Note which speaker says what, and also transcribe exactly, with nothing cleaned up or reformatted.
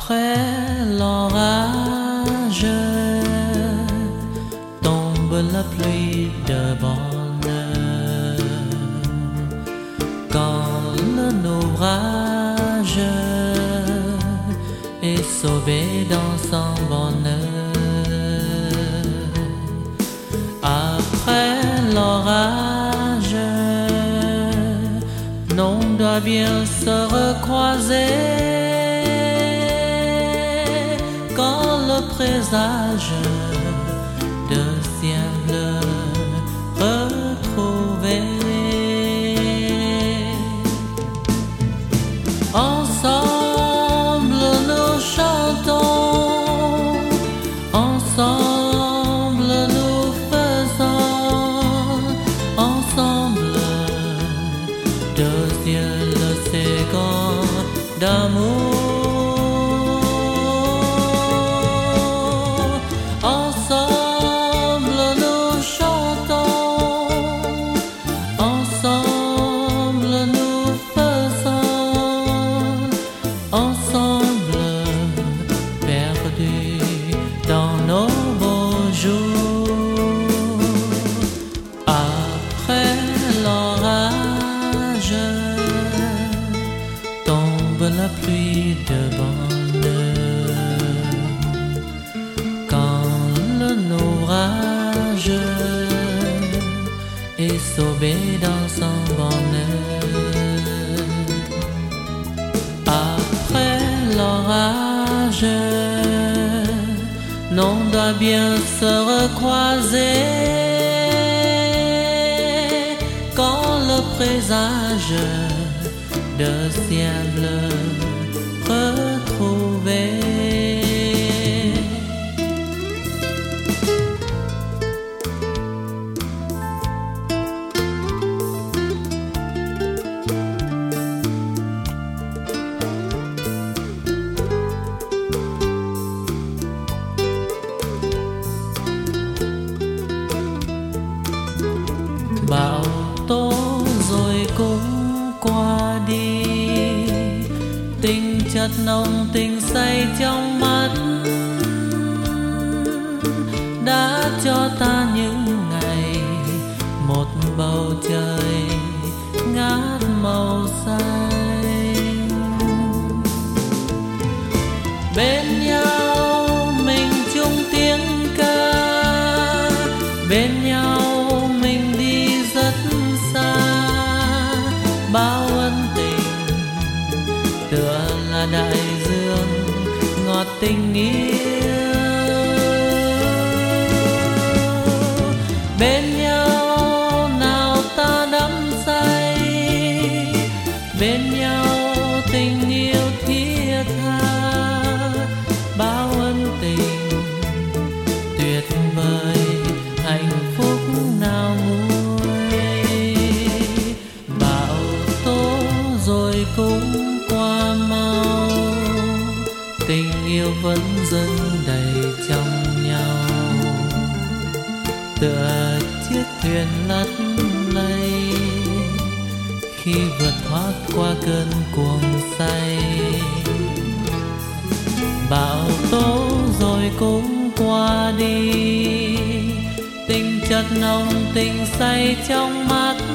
Speaker 1: Après l'orage tombe la pluie de bonheur. Quand le naufrage est sauvé dans son bonheur. Après l'orage, l'on doit bien se recroiser. Quand le présage de ciel bleu retrouvé, ensemble nous chantons, ensemble nous faisons, ensemble de ciel second d'amour. Ensemble nous chantons, ensemble nous faisons, ensemble perdus dans nos beaux jours. Après l'orage tombe la pluie de bonheur. Quand le naufrage est sauvé dans son bonheur. Après l'orage, l'on doit bien se recroiser. Quand le présage de ciel bleu retrouvé. Bão tố rồi cũng qua đi, tình chợt nồng tình say trong mắt đã cho ta những ngày một bầu trời ngát màu xanh. Bên nhau mình chung tiếng ca, bên nhau mình đi rất xa. Bao ân tình tựa là đại dương ngọt tình yêu. Bên nhau nào ta đắm say, bên nhau tình yêu thiết tha. Bao ân tình tuyệt vời, hạnh phúc nào nguôi. Bão tố rồi cũng qua mau, tình yêu vẫn dâng đầy trong nhau. Tựa chiếc thuyền lắt lay khi vượt thoát qua cơn cuồng say. Bão tố rồi cũng qua đi, tình chợt nồng tình say trong mắt